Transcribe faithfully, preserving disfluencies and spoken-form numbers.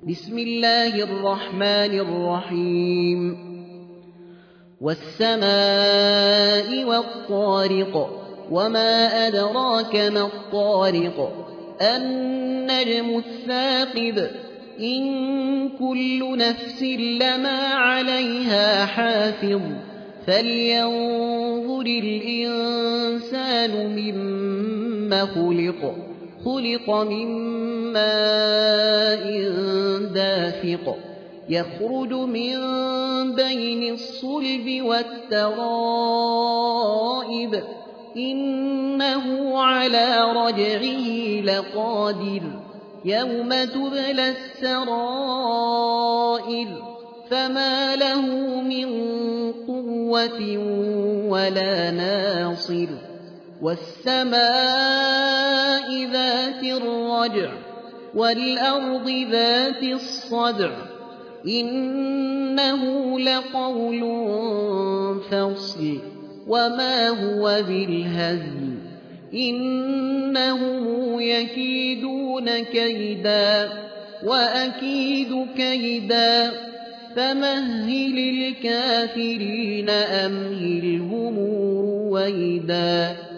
بسم الله الرحمن الرحيم والسماء والطارق وما أدراك ما الطارق النجم الثاقب إن كل نفس لما عليها حافظ فلينظر الإنسان مما خلق خلق من ماء دافق يخرج من بين الصلب والترائب إنه على رجعه لقادر يوم تبلى السرائر فما له من قوة ولا ناصر والسماء ذات الرجع والأرض ذات الصدع إنه لقول فصل وما هو بالهزل إنهم يكيدون كيدا وأكيد كيدا فمهل الكافرين أمهلهم رويدا